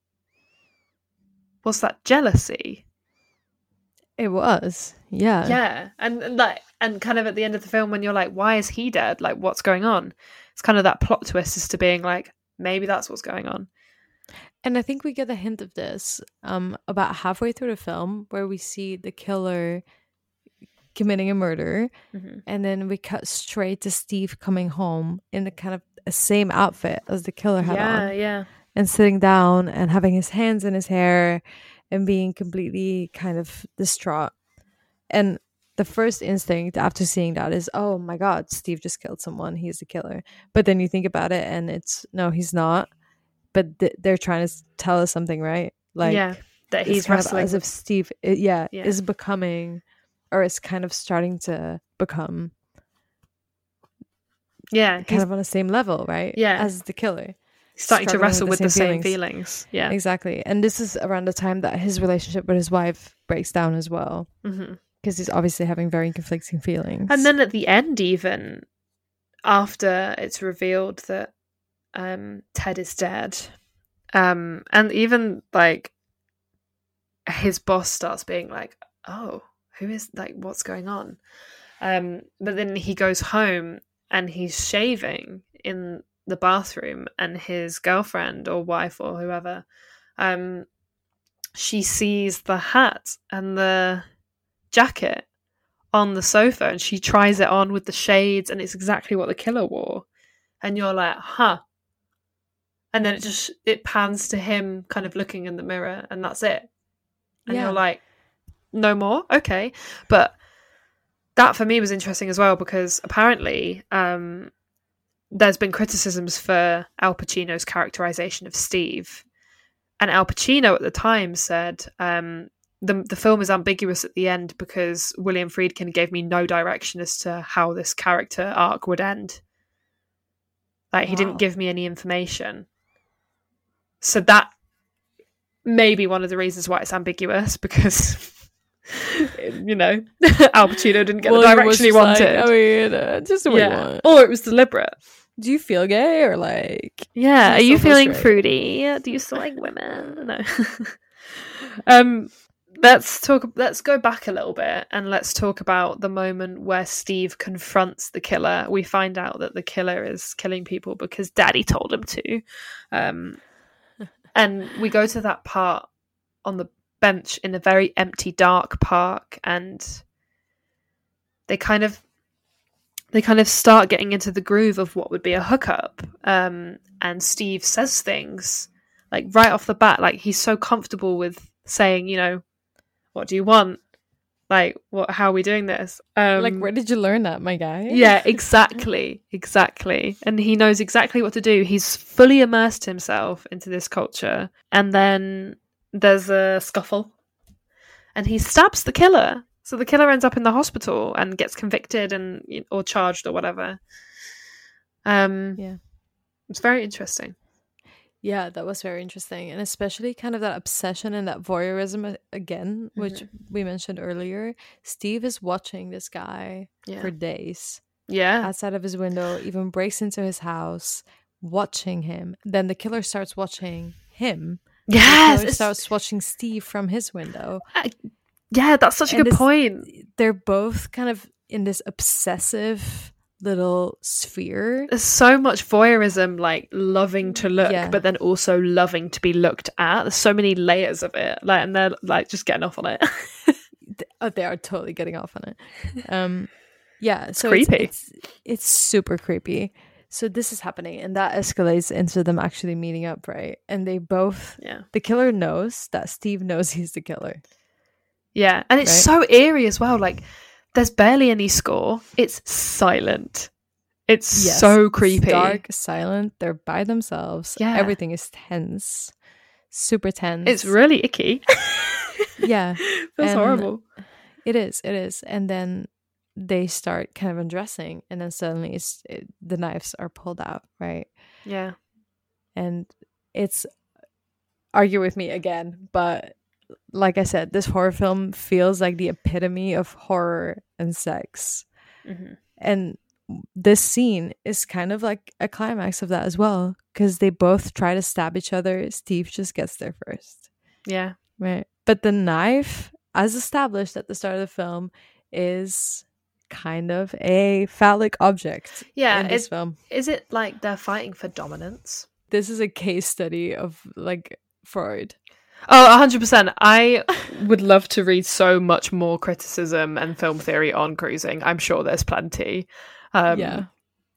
was that jealousy? It was, yeah. Yeah, and kind of at the end of the film when you're like, why is he dead? Like, what's going on? It's kind of that plot twist as to being like, maybe that's what's going on. And I think we get a hint of this about halfway through the film, where we see the killer committing a murder, and then we cut straight to Steve coming home in the kind of same outfit as the killer had on. Yeah. And sitting down and having his hands in his hair and being completely kind of distraught. And the first instinct after seeing that is, oh my God, Steve just killed someone. He's the killer. But then you think about it and it's, no, he's not. But they're trying to tell us something, right? Like, that he's wrestling as if Steve, is becoming, or is kind of starting to become, kind of on the same level, right? Yeah, as the killer. Starting to wrestle with the same feelings. Yeah, exactly. And this is around the time that his relationship with his wife breaks down as well, because he's obviously having very conflicting feelings. And then at the end, even after it's revealed that Ted is dead, and even like his boss starts being like, oh, who is, like, what's going on? But then he goes home and he's shaving in the bathroom, and his girlfriend or wife or whoever, she sees the hat and the jacket on the sofa, and she tries it on with the shades, and it's exactly what the killer wore. And you're like, huh. And then it pans to him kind of looking in the mirror, and that's it. And you're like, no more? Okay. But that for me was interesting as well, because apparently there's been criticisms for Al Pacino's characterization of Steve. And Al Pacino at the time said, the film is ambiguous at the end because William Friedkin gave me no direction as to how this character arc would end. Like, he didn't give me any information. So that may be one of the reasons why it's ambiguous, because, you know, Al Pacino didn't get the direction he wanted. Like, I mean, just what you want. Or it was deliberate. Do you feel gay, or like? Yeah, are you feeling fruity? Do you still like women? No. Let's go back a little bit, and let's talk about the moment where Steve confronts the killer. We find out that the killer is killing people because Daddy told him to. And we go to that part on the bench in a very empty, dark park, and they kind of start getting into the groove of what would be a hookup. And Steve says things like right off the bat, like he's so comfortable with saying, you know, what do you want? Like, how are we doing this? Like, where did you learn that, my guy? Yeah, exactly. And he knows exactly what to do. He's fully immersed himself into this culture. And then there's a scuffle. And he stabs the killer. So the killer ends up in the hospital and gets convicted or charged or whatever. Yeah. It's very interesting. Yeah, that was very interesting. And especially kind of that obsession and that voyeurism again, which we mentioned earlier. Steve is watching this guy for days. Yeah. Outside of his window, even breaks into his house, watching him. Then the killer starts watching him. Yes. The killer starts watching Steve from his window. Yeah, that's such a good point. They're both kind of in this obsessive little sphere. There's so much voyeurism, like loving to look, but then also loving to be looked at. There's so many layers of it, like, and they're like just getting off on it. They are totally getting off on it. Yeah, so creepy. It's super creepy. So this is happening, and that escalates into them actually meeting up, right? And they both, the killer knows that Steve knows he's the killer. Yeah, and it's so eerie as well. Like, there's barely any score. It's silent. It's so creepy. It's dark, silent. They're by themselves. Yeah. Everything is tense. Super tense. It's really icky. Yeah. That's horrible. It is. And then they start kind of undressing, and then suddenly the knives are pulled out, right? Yeah. And it's, argue with me again, but like I said, this horror film feels like the epitome of horror and sex. And this scene is kind of like a climax of that as well, because they both try to stab each other. Steve just gets there first. Yeah. Right. But the knife, as established at the start of the film, is kind of a phallic object in this film. Is it like they're fighting for dominance? This is a case study of like Freud. Oh, 100%. I would love to read so much more criticism and film theory on cruising. I'm sure there's plenty. And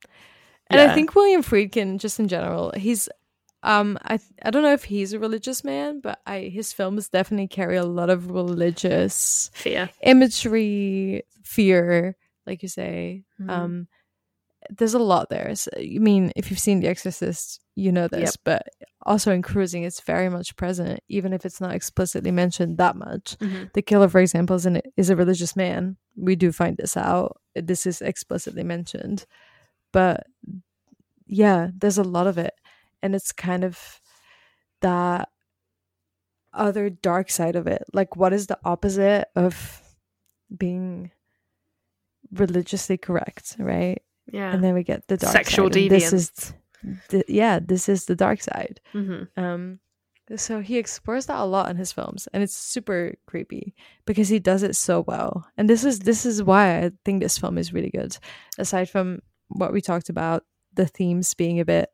I think William Friedkin, just in general, he's I don't know if he's a religious man, but his films definitely carry a lot of religious fear, imagery, fear, like you say. There's a lot there. So, I mean, if you've seen The Exorcist, you know this, but also in Cruising, it's very much present, even if it's not explicitly mentioned that much. The killer, for example, is a religious man. We do find this out. This is explicitly mentioned. But yeah, there's a lot of it. And it's kind of that other dark side of it. Like, what is the opposite of being religiously correct, right? Yeah. And then we get the dark sexual side. deviance. This is the dark side. So he explores that a lot in his films, and it's super creepy because he does it so well. And this is why I think this film is really good. Aside from what we talked about, the themes being a bit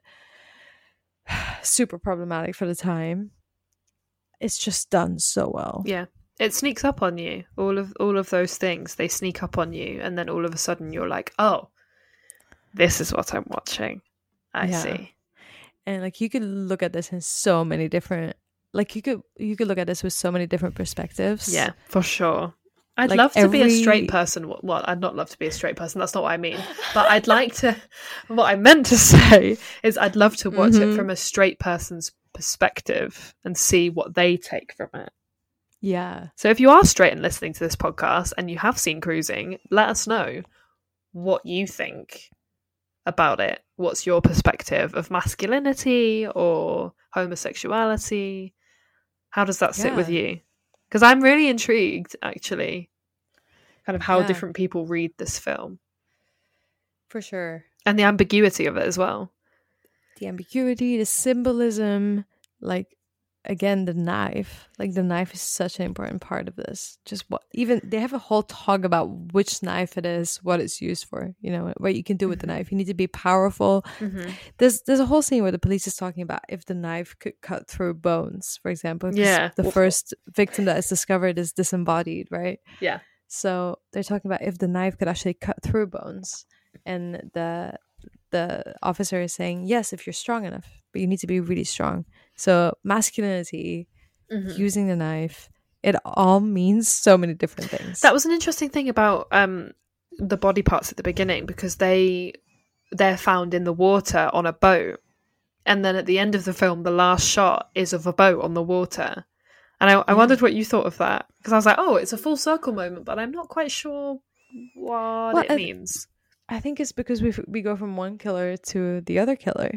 super problematic for the time, it's just done so well. Yeah. It sneaks up on you. All of those things, they sneak up on you, and then all of a sudden you're like, oh, this is what I'm watching. I see. And like, you could look at this in so many different, like, you could look at this with so many different perspectives. Yeah, for sure. I'd Like love to be a straight person. Well, I'd not love to be a straight person. That's not what I mean. But I'd like to. What I meant to say is, I'd love to watch it from a straight person's perspective and see what they take from it. Yeah. So if you are straight and listening to this podcast and you have seen Cruising, let us know what you think about it. What's your perspective of masculinity or homosexuality? How does that sit with you? Because I'm really intrigued, actually, kind of how different people read this film. For sure. And the ambiguity of it as well. The ambiguity, the symbolism, like, again, the knife. Like, the knife is such an important part of this. Just even they have a whole talk about which knife it is, what it's used for, you know, what you can do with the knife. You need to be powerful. There's a whole scene where the police is talking about if the knife could cut through bones, for example. Yeah. The first victim that is discovered is disembodied, right? Yeah. So they're talking about if the knife could actually cut through bones. And the officer is saying, yes, if you're strong enough, but you need to be really strong. So masculinity, using the knife, it all means so many different things. That was an interesting thing about the body parts at the beginning, because they're found in the water on a boat, and then at the end of the film the last shot is of a boat on the water, and I wondered what you thought of that, because I was like, oh, it's a full circle moment, but I'm not quite sure what it means. I think it's because we go from one killer to the other killer.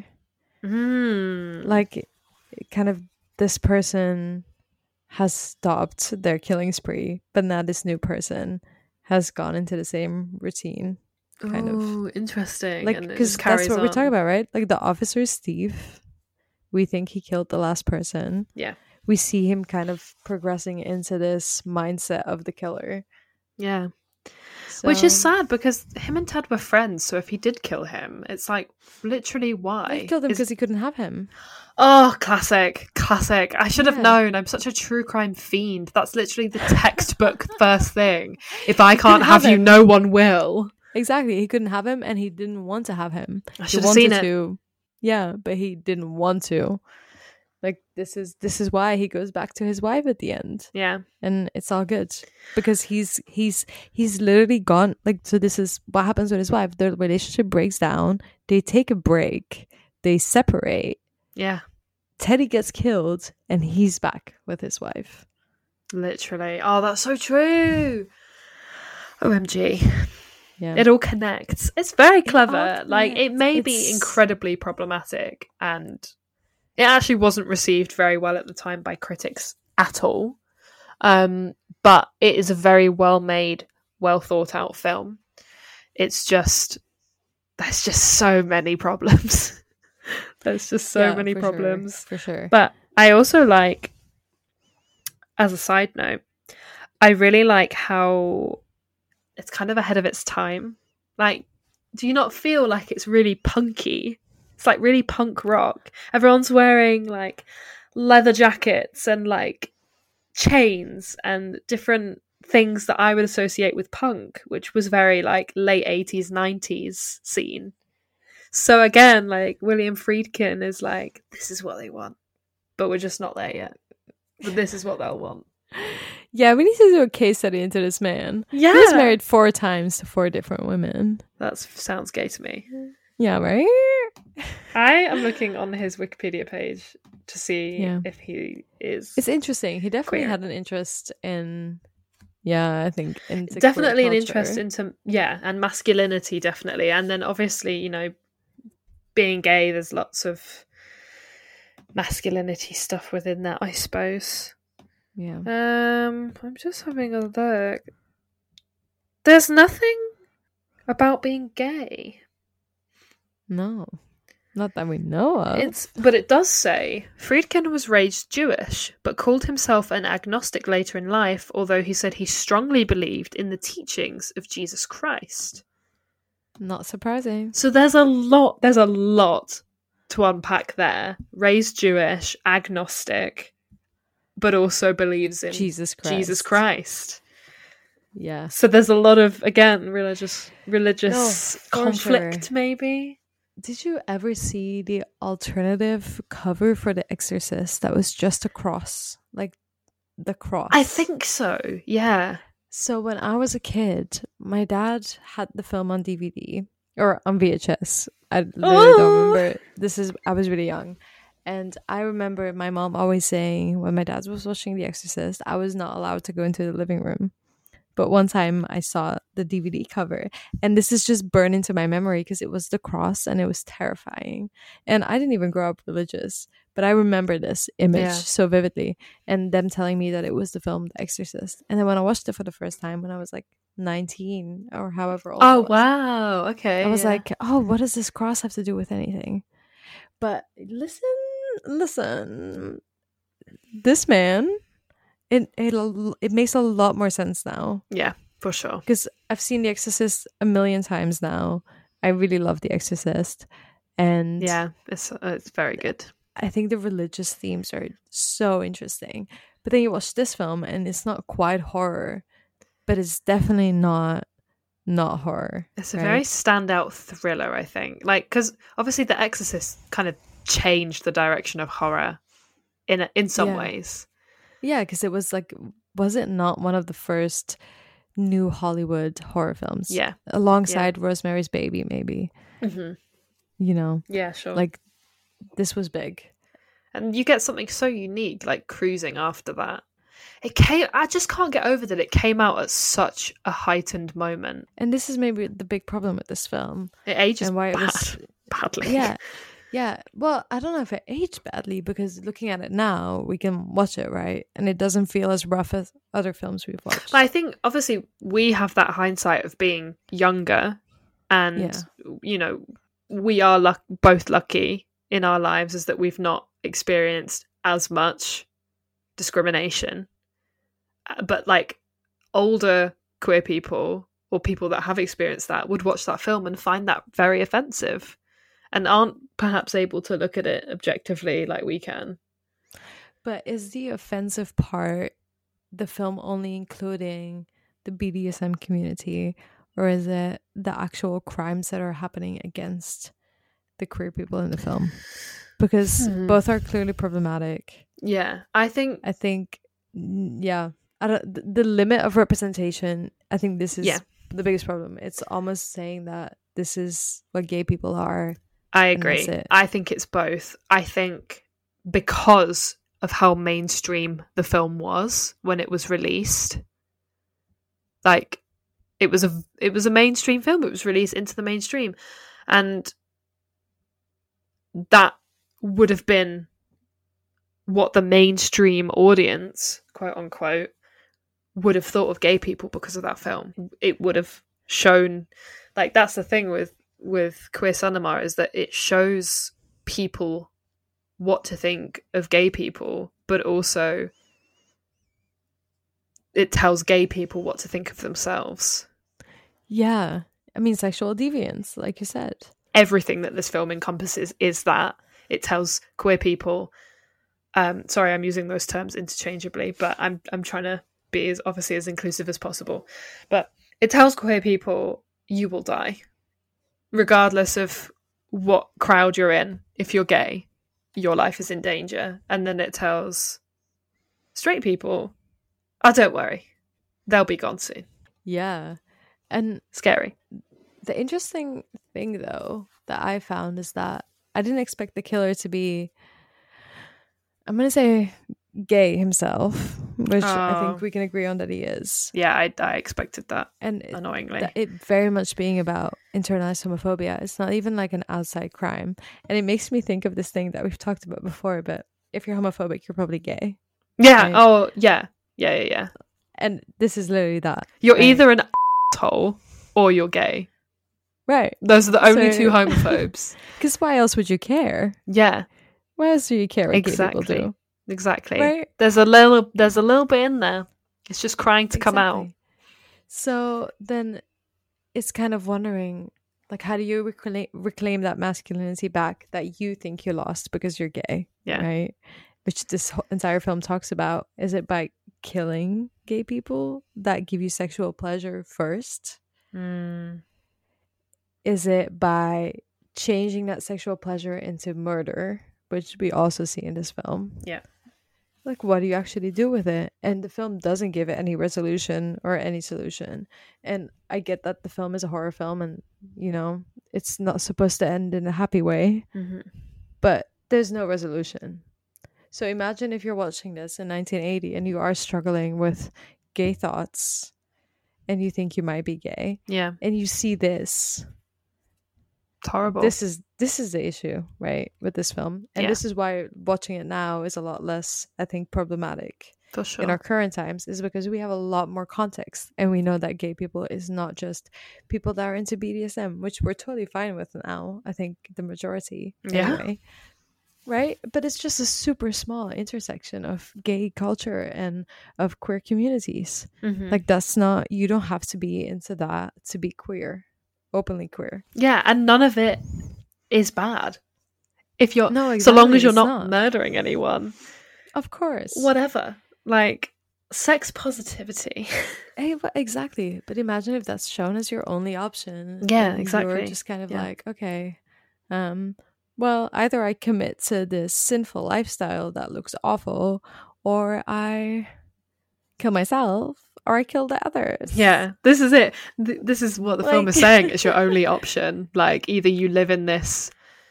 Like, kind of, this person has stopped their killing spree, but now this new person has gone into the same routine. Kind of interesting. Like, because that's what we're talking about, right? Like, the officer Steve, we think he killed the last person. Yeah. We see him kind of progressing into this mindset of the killer. Yeah. So, which is sad, because him and Ted were friends, so if he did kill him, it's like, literally why? He killed him because he couldn't have him. Oh, classic. I should have known. I'm such a true crime fiend. That's literally the textbook first thing. If I can't have you, no one will. Exactly. He couldn't have him, and he didn't want to have him. I should have seen it. Yeah, but he didn't want to. Like, this is why he goes back to his wife at the end. Yeah. And it's all good. Because he's literally gone. Like, so this is what happens with his wife. Their relationship breaks down. They take a break. They separate. Yeah. Teddy gets killed, and he's back with his wife. Literally. Oh, that's so true. OMG. Yeah. It all connects. It's very clever. It may be incredibly problematic, and it actually wasn't received very well at the time by critics at all. But it is a very well made, well thought out film. It's just, there's just so many problems. There's just so many problems. For sure. But I also like, as a side note, I really like how it's kind of ahead of its time. Like, do you not feel like it's really punky? It's like really punk rock. Everyone's wearing like leather jackets and like chains and different things that I would associate with punk, which was very like late 80s, 90s scene. So again, like, William Friedkin is like, this is what they want, but we're just not there yet. But this is what they'll want. Yeah, we need to do a case study into this man. Yeah. He was married 4 times to 4 different women. That sounds gay to me. Yeah, right? I am looking on his Wikipedia page to see if he is. It's interesting. He definitely had an interest in, I think, into definitely an interest into, and masculinity, definitely. And then obviously, you know, being gay, there's lots of masculinity stuff within that, I suppose. Yeah. I'm just having a look. There's nothing about being gay. No. Not that we know of. But it does say Friedkin was raised Jewish, but called himself an agnostic later in life, although he said he strongly believed in the teachings of Jesus Christ. Not surprising. So there's a lot to unpack there. Raised Jewish, agnostic, but also believes in Jesus Christ. Yeah. So there's a lot of, again, religious conflict, maybe. Did you ever see the alternative cover for The Exorcist that was just a cross? Like, the cross. I think so, yeah. So when I was a kid, my dad had the film on DVD or on VHS. I literally don't remember. I was really young. And I remember my mom always saying when my dad was watching The Exorcist, I was not allowed to go into the living room. But one time I saw the DVD cover, and this is just burned into my memory because it was the cross and it was terrifying. And I didn't even grow up religious, but I remember this image so vividly, and them telling me that it was the film The Exorcist. And then when I watched it for the first time when I was like 19 or however old I was, wow, okay. I was like, oh, what does this cross have to do with anything? But listen, this man, it makes a lot more sense now. Yeah, for sure. Because I've seen The Exorcist a million times now. I really love The Exorcist, and yeah, it's very good. I think the religious themes are so interesting. But then you watch this film, and it's not quite horror, but it's definitely not horror. It's a very standout thriller, I think. Like, because obviously The Exorcist kind of changed the direction of horror in some ways. Yeah, because it was like was it not one of the first new Hollywood horror films? Yeah. Alongside Rosemary's Baby, maybe. Mm-hmm. You know? Yeah, sure. Like, this was big. And you get something so unique, like Cruising after that. I just can't get over that it came out at such a heightened moment. And this is maybe the big problem with this film. It ages and why it was badly. Yeah. Well, I don't know if it aged badly, because looking at it now, we can watch it, right? And it doesn't feel as rough as other films we've watched. But I think, obviously, we have that hindsight of being younger. And, you know, we are both lucky in our lives is that we've not experienced as much discrimination. But, like, older queer people or people that have experienced that would watch that film and find that very offensive and aren't perhaps able to look at it objectively like we can. But is the offensive part the film only including the BDSM community, or is it the actual crimes that are happening against the queer people in the film? Because both are clearly problematic. Yeah, I think the limit of representation, I think this is the biggest problem. It's almost saying that this is what gay people are. I agree. I think it's both. I think because of how mainstream the film was when it was released, like it was a mainstream film. It was released into the mainstream, and that would have been what the mainstream audience, quote unquote, would have thought of gay people because of that film. It would have shown, like, that's the thing with queer cinema, is that it shows people what to think of gay people, but also it tells gay people what to think of themselves. Yeah. I mean, sexual deviance, like you said. Everything that this film encompasses is that. It tells queer people, sorry, I'm using those terms interchangeably, but I'm trying to be as obviously as inclusive as possible. But it tells queer people, you will die. Regardless of what crowd you're in, if you're gay, your life is in danger. And then it tells straight people, oh, don't worry, they'll be gone soon. Yeah. And scary. The interesting thing, though, that I found is that I didn't expect the killer to be, I'm going to say, gay himself, which I think we can agree on that he is. Yeah, I expected that, and annoyingly. It very much being about internalized homophobia. It's not even like an outside crime. And it makes me think of this thing that we've talked about before, but if you're homophobic, you're probably gay. Yeah, right? Oh, yeah. And this is literally that. You're either an asshole or you're gay. Right. Those are the only two homophobes. Because why else would you care? Yeah. Why else do you care what gay people do? Exactly. Right? There's a little bit in there. It's just crying to come out. So then it's kind of wondering, like, how do you reclaim that masculinity back that you think you lost because you're gay? Yeah. Right? Which this entire film talks about. Is it by killing gay people that give you sexual pleasure first? Is it by changing that sexual pleasure into murder, which we also see in this film? Yeah. Like, what do you actually do with it? And the film doesn't give it any resolution or any solution. And I get that the film is a horror film and, you know, it's not supposed to end in a happy way. Mm-hmm. But there's no resolution. So imagine if you're watching this in 1980 and you are struggling with gay thoughts and you think you might be gay. Yeah. And you see this. It's horrible. This is the issue, right, with this film. And this is why watching it now is a lot less, I think, problematic. For sure. In our current times, is because we have a lot more context and we know that gay people is not just people that are into BDSM, which we're totally fine with now. I think the majority anyway. Right? But it's just a super small intersection of gay culture and of queer communities. Mm-hmm. Like, that's not, you don't have to be into that to be queer, openly queer. Yeah, and none of it is bad. If you're exactly, so long as you're not murdering anyone. Of course. Whatever. Like, sex positivity. Exactly. But imagine if that's shown as your only option. Yeah, and exactly. You're just kind of like, okay, well, either I commit to this sinful lifestyle that looks awful, or I kill myself or I kill the others. Yeah, this is it. This is what the film Like- is saying. It's your only option. Like, either you live in this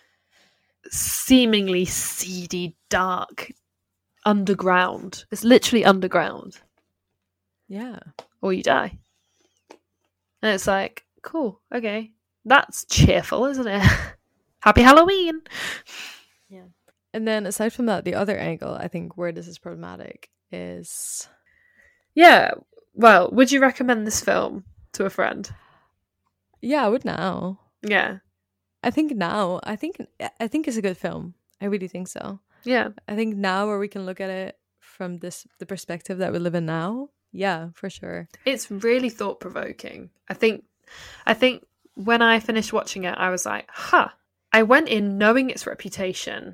seemingly seedy, dark underground. It's literally underground. Yeah. Or you die. And it's like, cool, okay. That's cheerful, isn't it? Happy Halloween! And then aside from that, the other angle, I think, where this is problematic is... Yeah, well, would you recommend this film to a friend? Yeah, I would now. Yeah. I think it's a good film. I really think so. Yeah. I think now where we can look at it from the perspective that we live in now, yeah, for sure. It's really thought-provoking. I think when I finished watching it, I was like, I went in knowing its reputation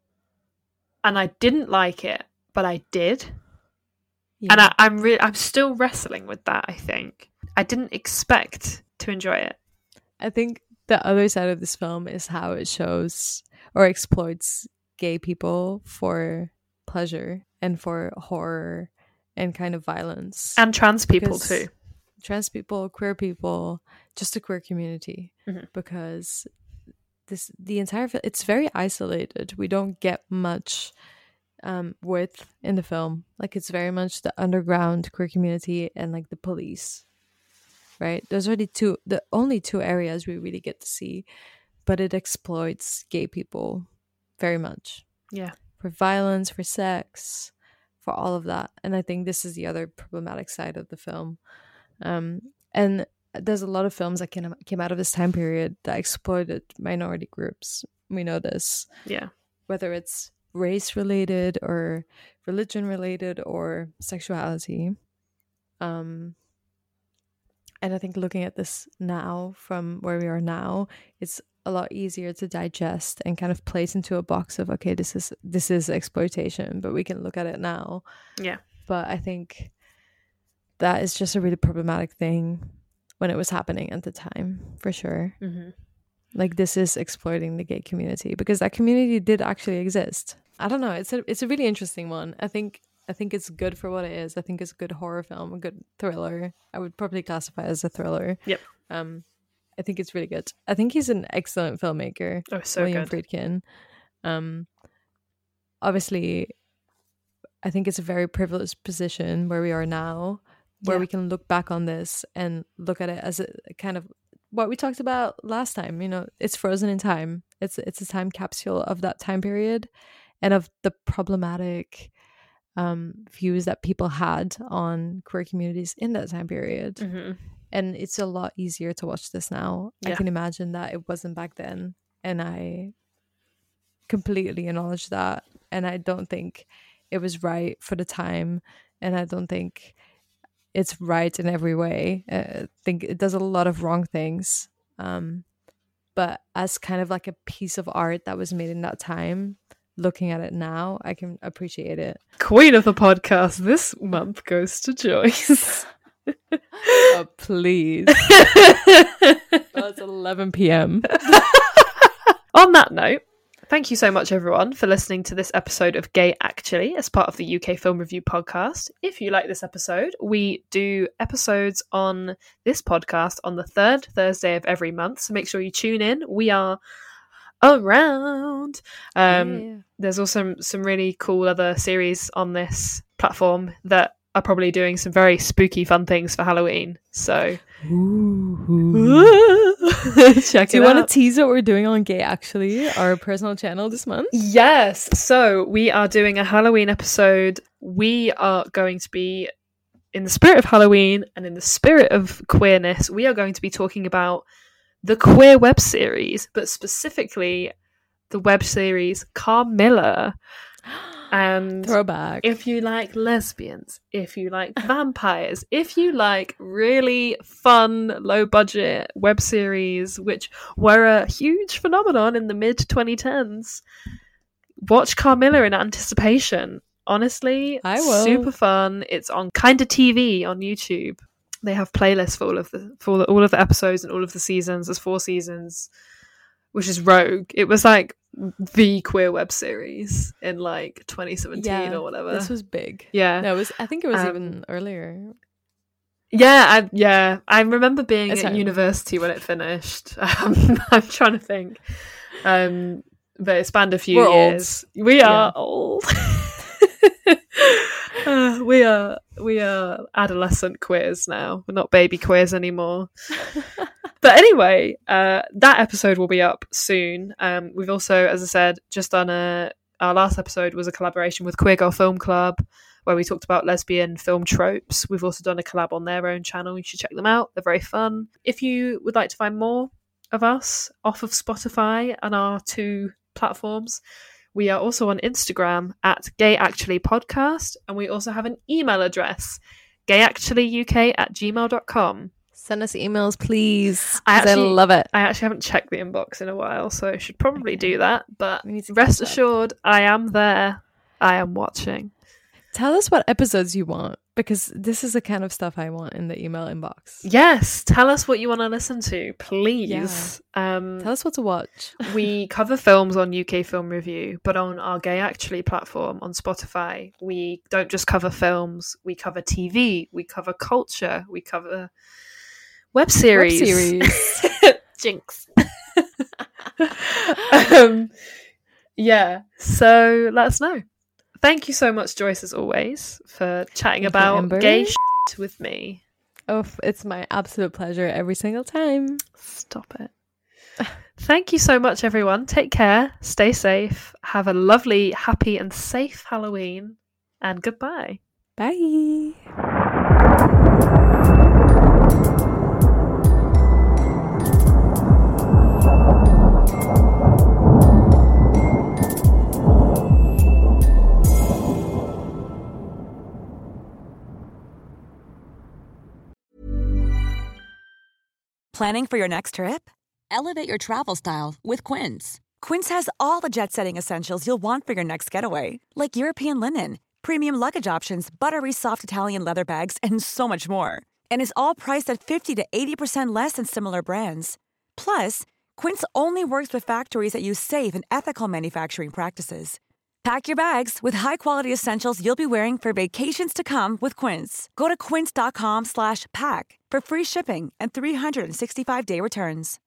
and I didn't like it, but I did. Yeah. And I'm still wrestling with that, I think. I didn't expect to enjoy it. I think the other side of this film is how it shows or exploits gay people for pleasure and for horror and kind of violence. And trans people Because too. Trans people, queer people, just the queer community. Mhm. Because the entire film, it's very isolated. We don't get much width in the film. Like, it's very much the underground queer community and like the police, right? Those are the only two areas we really get to see, but it exploits gay people very much. Yeah. For violence, for sex, for all of that. And I think this is the other problematic side of the film. And there's a lot of films that came out of this time period that exploited minority groups. We know this. Yeah. Whether it's race related or religion related or sexuality. And I think looking at this now from where we are now, it's a lot easier to digest and kind of place into a box of, okay, this is exploitation, but we can look at it now. Yeah. But I think that is just a really problematic thing when it was happening at the time, for sure. Mm-hmm. Like, this is exploiting the gay community because that community did actually exist. I don't know. It's a really interesting one. I think it's good for what it is. I think it's a good horror film, a good thriller. I would probably classify it as a thriller. Yep. I think it's really good. I think he's an excellent filmmaker. Oh, so William good. Friedkin. Obviously, I think it's a very privileged position where we are now, where we can look back on this and look at it as a kind of what we talked about last time. You know, it's frozen in time. It's a time capsule of that time period and of the problematic views that people had on queer communities in that time period. Mm-hmm. And it's a lot easier to watch this now. Yeah. I can imagine that it wasn't back then. And I completely acknowledge that. And I don't think it was right for the time. And I don't think it's right in every way. I think it does a lot of wrong things. But as kind of like a piece of art that was made in that time, looking at it now, I can appreciate it. Queen of the podcast this month goes to Joyce. Oh, please. It's 11 p.m. On that note, thank you so much, everyone, for listening to this episode of Gay Actually as part of the UK Film Review podcast. If you like this episode, we do episodes on this podcast on the third Thursday of every month, so make sure you tune in. We are around. There's also some really cool other series on this platform that are probably doing some very spooky fun things for Halloween, so check Do you it want out. to tease what we're doing on Gay Actually, our personal channel this month? Yes, so we are doing a Halloween episode. We are going to be, in the spirit of Halloween and in the spirit of queerness, we are going to be talking about the queer web series, but specifically the web series Carmilla. And Throwback. if you like lesbians, if you like vampires, if you like really fun, low budget web series, which were a huge phenomenon in the mid 2010s, watch Carmilla in anticipation. Honestly, I will. super fun. It's on Kinda TV on YouTube. They have playlists for all of the episodes and all of the seasons. There's 4 seasons, which is rogue. It was like the queer web series in like 2017 or whatever. This was big. Yeah. No, I think it was even earlier. Yeah, I remember being at university when it finished. I'm trying to think. But it spanned a few years. We are old. We are adolescent queers now. We're not baby queers anymore. But anyway, that episode will be up soon. We've also, as I said, just done our last episode was a collaboration with Queer Girl Film Club, where we talked about lesbian film tropes. We've also done a collab on their own channel. You should check them out. They're very fun. If you would like to find more of us off of Spotify and our 2 platforms, we are also on Instagram at Gay Actually Podcast, and we also have an email address, gayactuallyuk@gmail.com. Send us emails, please. I love it. I actually haven't checked the inbox in a while, so I should probably do that. But rest assured, I am there. I am watching. Tell us what episodes you want, because this is the kind of stuff I want in the email inbox. Yes, tell us what you want to listen to, please. Yeah. Tell us what to watch. We cover films on UK Film Review, but on our Gay Actually platform on Spotify, we don't just cover films, we cover TV, we cover culture, we cover web series. Jinx. Yeah, so let us know. Thank you so much, Joyce, as always, for chatting about gay shit with me. Oh, it's my absolute pleasure every single time. Stop it. Thank you so much, everyone. Take care. Stay safe. Have a lovely, happy, and safe Halloween. And goodbye. Bye. Planning for your next trip? Elevate your travel style with Quince. Quince has all the jet-setting essentials you'll want for your next getaway, like European linen, premium luggage options, buttery soft Italian leather bags, and so much more. And is all priced at 50 to 80% less than similar brands. Plus, Quince only works with factories that use safe and ethical manufacturing practices. Pack your bags with high-quality essentials you'll be wearing for vacations to come with Quince. Go to quince.com/pack for free shipping and 365-day returns.